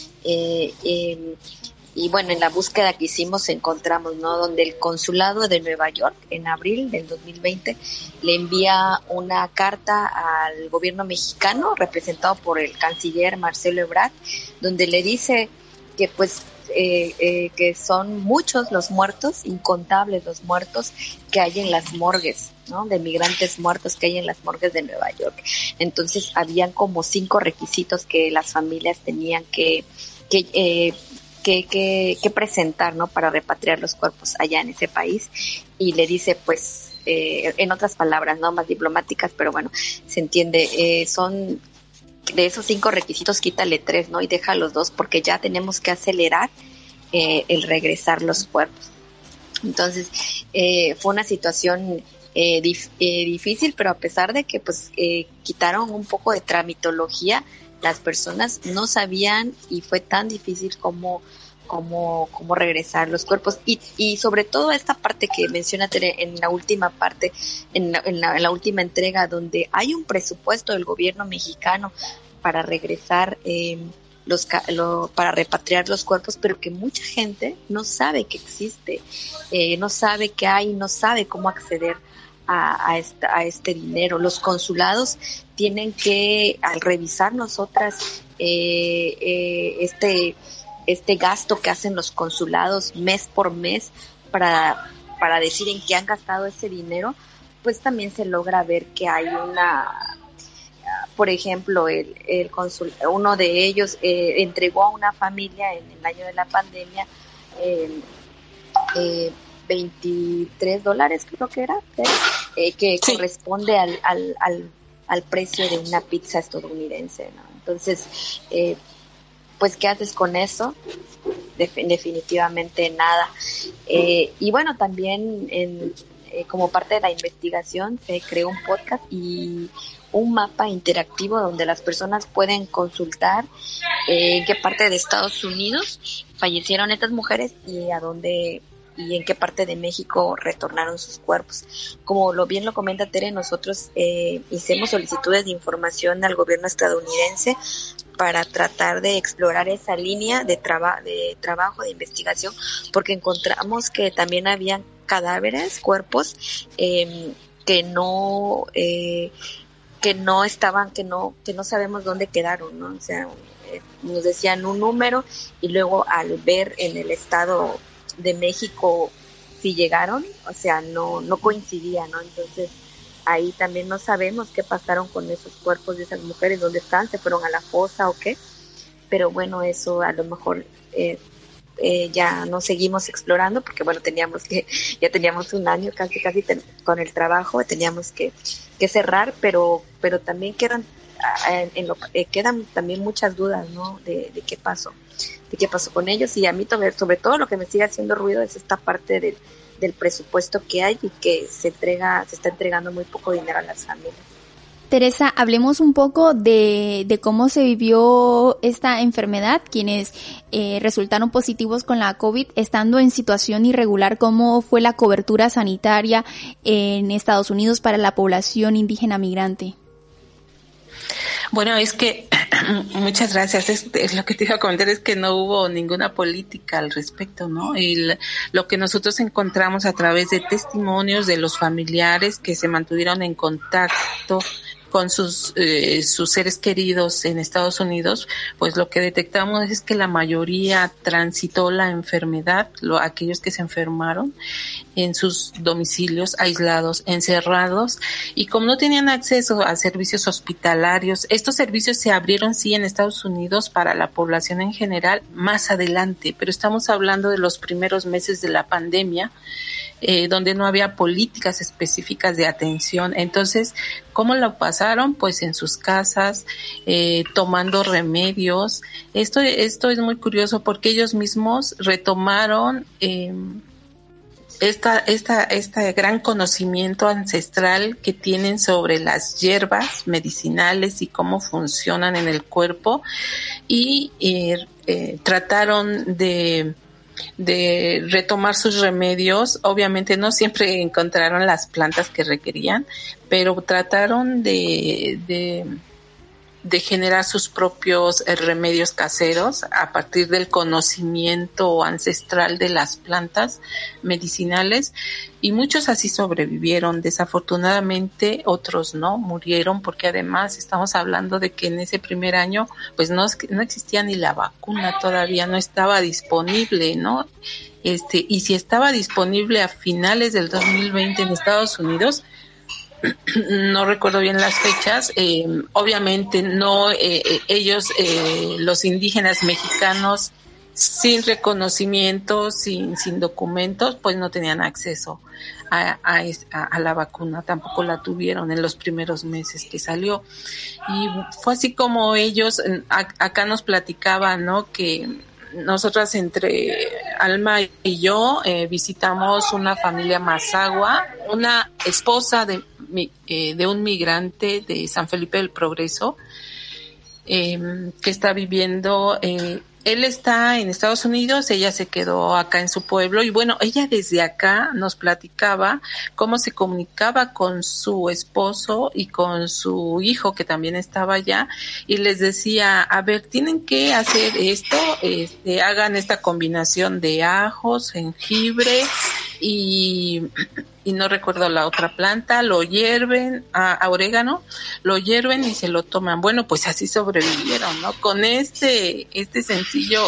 y bueno, en la búsqueda que hicimos encontramos, ¿no?, donde el consulado de Nueva York en abril del 2020 le envía una carta al gobierno mexicano representado por el canciller Marcelo Ebrard, donde le dice que pues que son muchos los muertos, incontables los muertos que hay en las morgues, ¿no?, de migrantes muertos que hay en las morgues de Nueva York. Entonces habían como 5 requisitos que las familias tenían que presentar, ¿no?, para repatriar los cuerpos allá en ese país, y le dice, pues, en otras palabras, no más diplomáticas, pero bueno, se entiende, son de esos 5 requisitos, quítale 3, ¿no?, y deja los 2, porque ya tenemos que acelerar el regresar los cuerpos. Entonces, fue una situación difícil, pero a pesar de que pues quitaron un poco de tramitología, las personas no sabían, y fue tan difícil como cómo regresar los cuerpos y sobre todo esta parte que menciona Tere en la última parte, en la última entrega, donde hay un presupuesto del gobierno mexicano para regresar para repatriar los cuerpos, pero que mucha gente no sabe que existe, no sabe que hay, no sabe cómo acceder a este dinero. Los consulados tienen que, al revisar nosotras este gasto que hacen los consulados mes por mes para decir en qué han gastado ese dinero, pues también se logra ver que hay por ejemplo, uno de ellos entregó a una familia en el año de la pandemia $23, creo que era, que sí, corresponde al precio de una pizza estadounidense, ¿no? Entonces, pues, ¿qué haces con eso? Definitivamente nada. Y bueno, también como parte de la investigación se creó un podcast y un mapa interactivo donde las personas pueden consultar en qué parte de Estados Unidos fallecieron estas mujeres y a dónde y en qué parte de México retornaron sus cuerpos. Como bien lo comenta Tere, nosotros hicimos solicitudes de información al gobierno estadounidense para tratar de explorar esa línea de trabajo, de investigación, porque encontramos que también habían cadáveres, cuerpos que no estaban, que no sabemos dónde quedaron, ¿no? O sea, nos decían un número y luego al ver en el estado de México si llegaron, o sea, no coincidía, ¿no? Entonces ahí también no sabemos qué pasaron con esos cuerpos de esas mujeres, dónde están, se fueron a la fosa o qué, pero bueno, eso a lo mejor ya no seguimos explorando porque bueno, ya teníamos un año casi con el trabajo, teníamos que cerrar, pero también quedan también muchas dudas, ¿no? de qué pasó con ellos. Y a mí sobre todo lo que me sigue haciendo ruido es esta parte del presupuesto que hay y que se está entregando muy poco dinero a las familias. Teresa, hablemos un poco de cómo se vivió esta enfermedad, quienes resultaron positivos con la COVID, estando en situación irregular. ¿Cómo fue la cobertura sanitaria en Estados Unidos para la población indígena migrante? Bueno, es que muchas gracias. Es lo que te iba a comentar, es que no hubo ninguna política al respecto, ¿no? Y lo que nosotros encontramos a través de testimonios de los familiares que se mantuvieron en contacto con sus seres queridos en Estados Unidos, pues lo que detectamos es que la mayoría transitó la enfermedad, aquellos que se enfermaron en sus domicilios, aislados, encerrados, y como no tenían acceso a servicios hospitalarios, estos servicios se abrieron sí en Estados Unidos para la población en general más adelante, pero estamos hablando de los primeros meses de la pandemia, donde no había políticas específicas de atención. Entonces, ¿cómo lo pasaron? Pues en sus casas, tomando remedios. Esto es muy curioso porque ellos mismos retomaron este gran conocimiento ancestral que tienen sobre las hierbas medicinales y cómo funcionan en el cuerpo, y trataron de retomar sus remedios. Obviamente no siempre encontraron las plantas que requerían, pero trataron de generar sus propios remedios caseros a partir del conocimiento ancestral de las plantas medicinales, y muchos así sobrevivieron. Desafortunadamente otros no, murieron, porque además estamos hablando de que en ese primer año pues no existía ni la vacuna, todavía no estaba disponible, ¿no? Y si estaba disponible a finales del 2020 en Estados Unidos, no recuerdo bien las fechas, obviamente no, ellos, los indígenas mexicanos, sin reconocimiento, sin documentos, pues no tenían acceso a la vacuna, tampoco la tuvieron en los primeros meses que salió. Y fue así como ellos, acá nos platicaban, ¿no?, que nosotras, entre Alma y yo, visitamos una familia mazahua, una esposa de un migrante de San Felipe del Progreso, que está viviendo, él está en Estados Unidos, ella se quedó acá en su pueblo y bueno, ella desde acá nos platicaba cómo se comunicaba con su esposo y con su hijo que también estaba allá y les decía, a ver, tienen que hacer esto, hagan esta combinación de ajos, jengibre y no recuerdo la otra planta, lo hierven, orégano, lo hierven y se lo toman. Bueno, pues así sobrevivieron, ¿no? Con este sencillo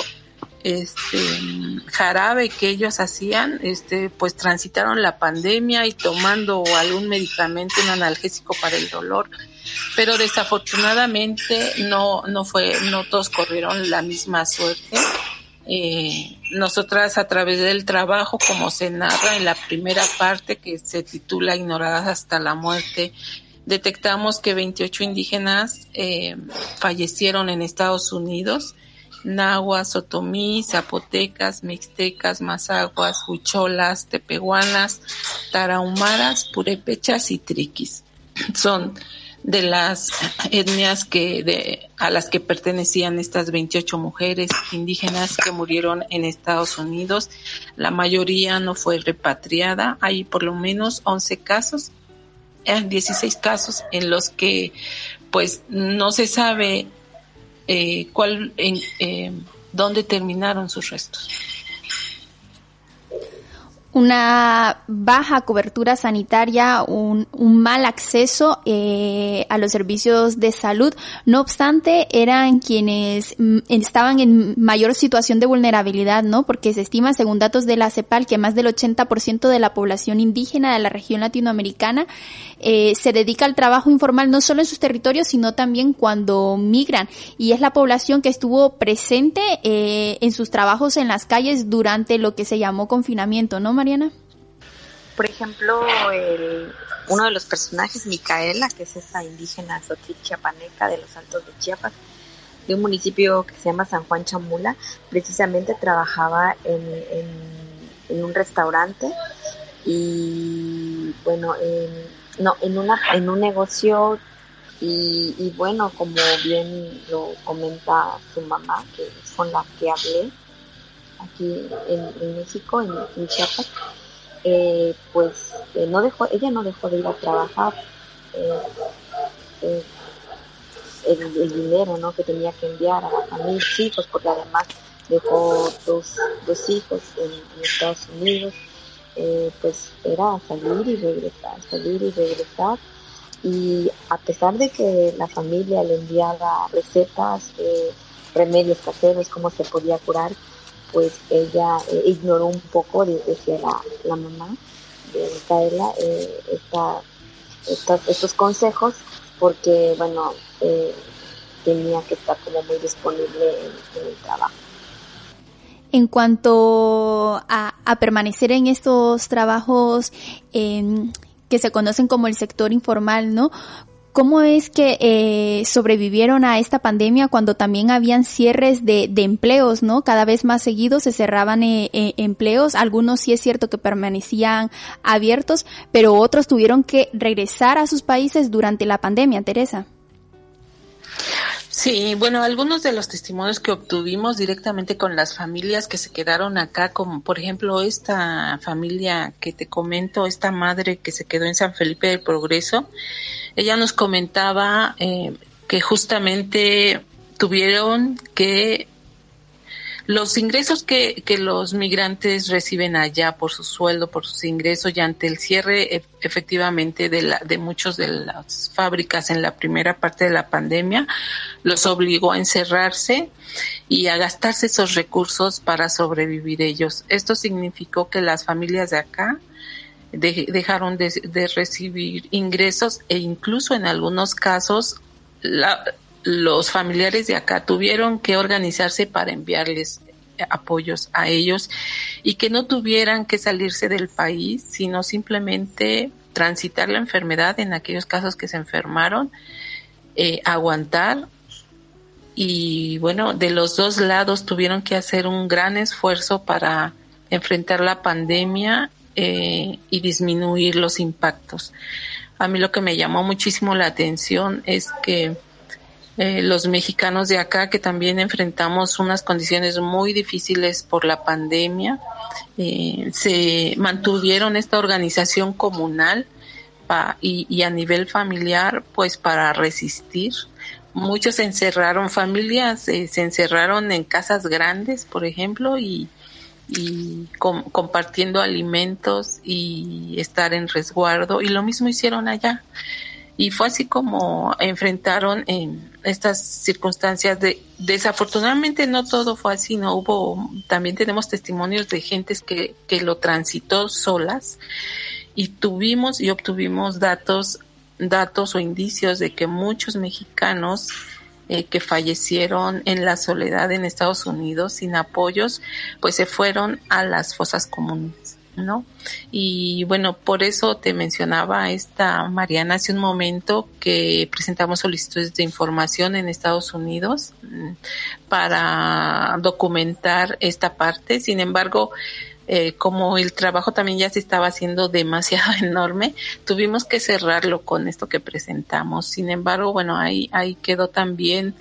jarabe que ellos hacían, pues transitaron la pandemia y tomando algún medicamento, un analgésico para el dolor. Pero desafortunadamente no todos corrieron la misma suerte. Nosotras a través del trabajo, como se narra en la primera parte que se titula Ignoradas hasta la muerte, detectamos que 28 indígenas fallecieron en Estados Unidos, nahuas, otomí, zapotecas, mixtecas, mazaguas, huicholas, tepehuanas, tarahumaras, purépechas y triquis. Son de las etnias a las que pertenecían estas 28 mujeres indígenas que murieron en Estados Unidos. La mayoría no fue repatriada. Hay por lo menos 16 casos en los que pues no se sabe dónde terminaron sus restos. Una baja cobertura sanitaria, un mal acceso a los servicios de salud. No obstante, eran quienes estaban en mayor situación de vulnerabilidad, ¿no? Porque se estima, según datos de la CEPAL, que más del 80% de la población indígena de la región latinoamericana se dedica al trabajo informal, no solo en sus territorios, sino también cuando migran. Y es la población que estuvo presente en sus trabajos en las calles durante lo que se llamó confinamiento, ¿no, Mariana? Por ejemplo, uno de los personajes, Micaela, que es esa indígena xochitl chiapaneca de los Altos de Chiapas, de un municipio que se llama San Juan Chamula, precisamente trabajaba en un restaurante y bueno, en un negocio y bueno, como bien lo comenta su mamá, que es con la que hablé aquí en México, en Chiapas, pues ella no dejó de ir a trabajar, el dinero, ¿no?, que tenía que enviar a la familia, hijos, porque además dejó dos hijos en Estados Unidos, pues era salir y regresar, y a pesar de que la familia le enviaba recetas, remedios caseros, cómo se podía curar, pues ella ignoró un poco, decía la mamá de Micaela, estos consejos, porque bueno, tenía que estar como muy disponible en el trabajo. En cuanto a permanecer en estos trabajos que se conocen como el sector informal, ¿no? ¿Cómo es que sobrevivieron a esta pandemia cuando también habían cierres de empleos, ¿no? Cada vez más seguidos se cerraban empleos. Algunos sí es cierto que permanecían abiertos, pero otros tuvieron que regresar a sus países durante la pandemia, Teresa. Sí, bueno, algunos de los testimonios que obtuvimos directamente con las familias que se quedaron acá, como por ejemplo esta familia que te comento, esta madre que se quedó en San Felipe del Progreso, ella nos comentaba que justamente tuvieron que los ingresos que los migrantes reciben allá por su sueldo, por sus ingresos, y ante el cierre efectivamente de muchos de las fábricas en la primera parte de la pandemia, los obligó a encerrarse y a gastarse esos recursos para sobrevivir ellos. Esto significó que las familias de acá dejaron de recibir ingresos, e incluso en algunos casos los familiares de acá tuvieron que organizarse para enviarles apoyos a ellos y que no tuvieran que salirse del país, sino simplemente transitar la enfermedad en aquellos casos que se enfermaron, aguantar. Y bueno, de los dos lados tuvieron que hacer un gran esfuerzo para enfrentar la pandemia y disminuir los impactos. A mí lo que me llamó muchísimo la atención es que los mexicanos de acá, que también enfrentamos unas condiciones muy difíciles por la pandemia, se mantuvieron esta organización comunal y a nivel familiar, pues para resistir. Muchos se encerraron, familias se encerraron en casas grandes, por ejemplo, y compartiendo alimentos y estar en resguardo, y lo mismo hicieron allá. Y fue así como enfrentaron en estas circunstancias. Desafortunadamente no todo fue así, no también tenemos testimonios de gentes que lo transitó solas, y tuvimos y obtuvimos datos o indicios de que muchos mexicanos que fallecieron en la soledad en Estados Unidos sin apoyos, pues se fueron a las fosas comunes, ¿no? Y bueno, por eso te mencionaba Mariana hace un momento, que presentamos solicitudes de información en Estados Unidos para documentar esta parte. Sin embargo, como el trabajo también ya se estaba haciendo demasiado enorme, tuvimos que cerrarlo con esto que presentamos. Sin embargo, bueno, ahí quedó también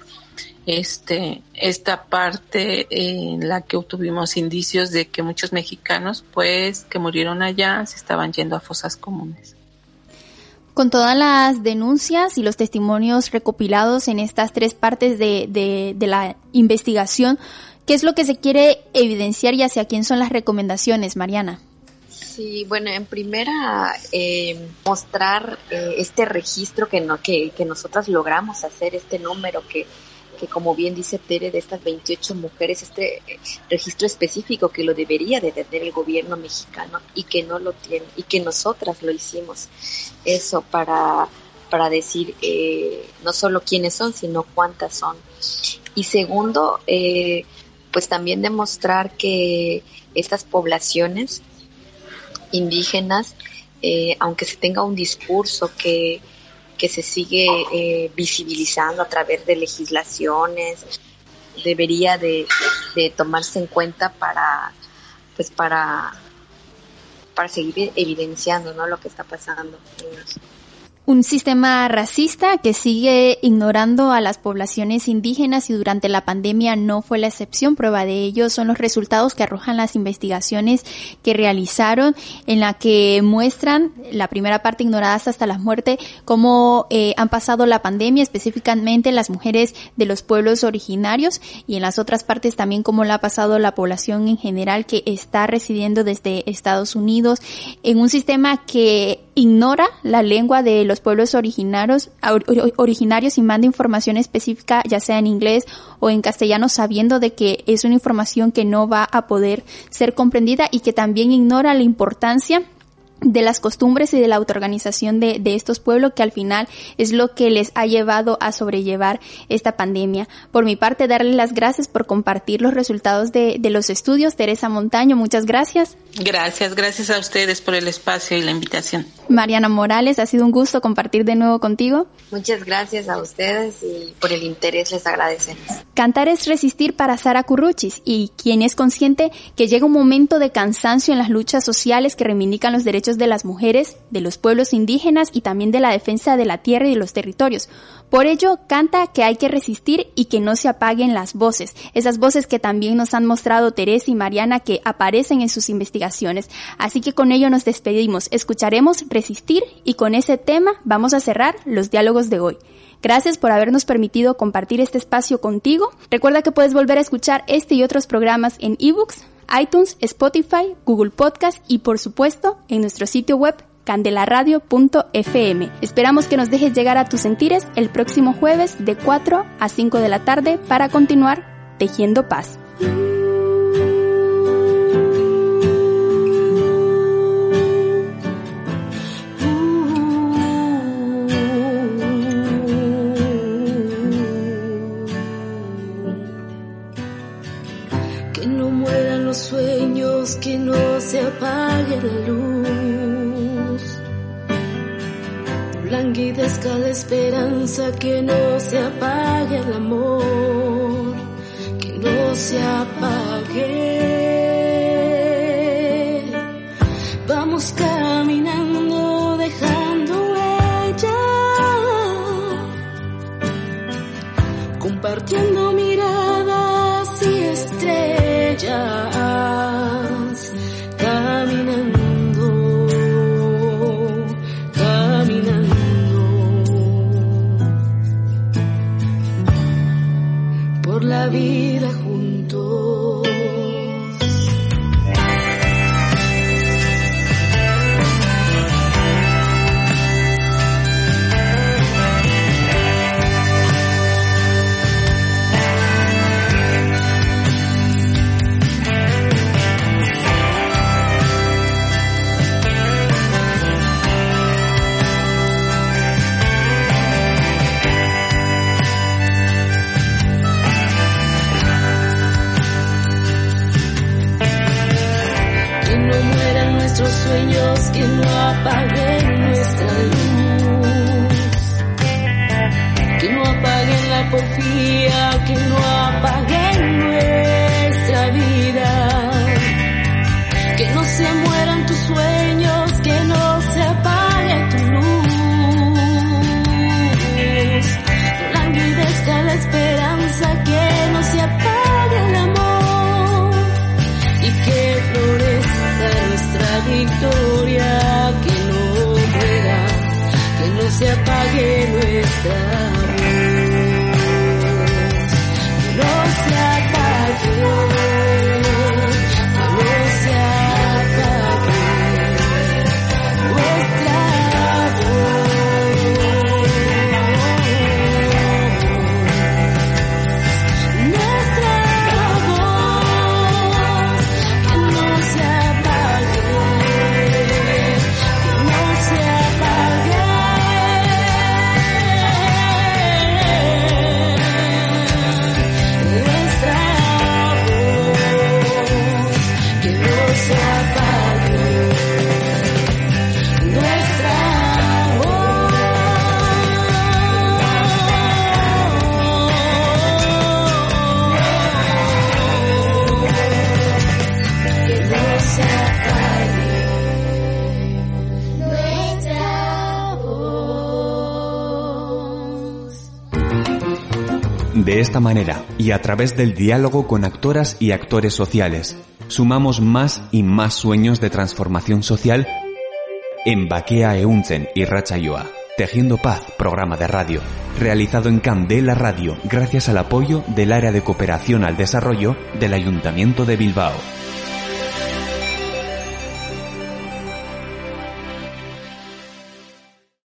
esta parte en la que obtuvimos indicios de que muchos mexicanos, pues, que murieron allá, se estaban yendo a fosas comunes. Con todas las denuncias y los testimonios recopilados en estas 3 partes de la investigación, ¿qué es lo que se quiere evidenciar y hacia quién son las recomendaciones, Mariana? Sí, bueno, en primera, mostrar este registro que nosotras logramos hacer, este número que como bien dice Tere, de estas 28 mujeres, este registro específico que lo debería de tener el gobierno mexicano y que no lo tiene, y que nosotras lo hicimos. Eso para decir no solo quiénes son, sino cuántas son. Y segundo, pues también demostrar que estas poblaciones indígenas, aunque se tenga un discurso que se sigue visibilizando a través de legislaciones, debería de tomarse en cuenta para seguir evidenciando, ¿no?, lo que está pasando. Un sistema racista que sigue ignorando a las poblaciones indígenas, y durante la pandemia no fue la excepción. Prueba de ello son los resultados que arrojan las investigaciones que realizaron, en la que muestran, la primera parte, ignoradas hasta la muerte, cómo han pasado la pandemia, específicamente las mujeres de los pueblos originarios, y en las otras partes también cómo la ha pasado la población en general que está residiendo desde Estados Unidos, en un sistema que ignora la lengua de los pueblos originarios y manda información específica, ya sea en inglés o en castellano, sabiendo de que es una información que no va a poder ser comprendida, y que también ignora la importancia de las costumbres y de la autoorganización de estos pueblos, que al final es lo que les ha llevado a sobrellevar esta pandemia. Por mi parte, darles las gracias por compartir los resultados de los estudios. Teresa Montaño, muchas gracias. Gracias a ustedes por el espacio y la invitación. Mariana Morales, ha sido un gusto compartir de nuevo contigo. Muchas gracias a ustedes y por el interés les agradecemos. Cantar es resistir para Sara Curruchis, y quien es consciente que llega un momento de cansancio en las luchas sociales que reivindican los derechos de las mujeres, de los pueblos indígenas y también de la defensa de la tierra y de los territorios. Por ello, canta que hay que resistir y que no se apaguen las voces, esas voces que también nos han mostrado Teresa y Mariana, que aparecen en sus investigaciones. Así que con ello nos despedimos, escucharemos Resistir, y con ese tema vamos a cerrar los diálogos de hoy. Gracias por habernos permitido compartir este espacio contigo. Recuerda que puedes volver a escuchar este y otros programas en ebooks, iTunes, Spotify, Google Podcast y, por supuesto, en nuestro sitio web candelaradio.fm. Esperamos que nos dejes llegar a tus sentires el próximo jueves de 4 a 5 de la tarde para continuar tejiendo paz. Los sueños, que no se apague la luz, no languidezca la esperanza, que no se apague el amor, que no se apague. Vamos caminando dejando huella, vida juntos. Nuestros sueños, que no apaguen nuestra luz, que no apaguen la porfía, que no apaguen nuestra vida, que no se mueran tus sueños, que no se apague tu luz, no languidezca la esperanza, que no se apague el amor y que florezca nuestra victoria, que no muera, que no se apague nuestra voz, que no se apague, que no se apague nuestra De esta manera, y a través del diálogo con actoras y actores sociales, sumamos más y más sueños de transformación social en Bakea Ehuntzen y Ratsaioa, Tejiendo Paz, programa de radio, realizado en Candela Radio gracias al apoyo del Área de Cooperación al Desarrollo del Ayuntamiento de Bilbao.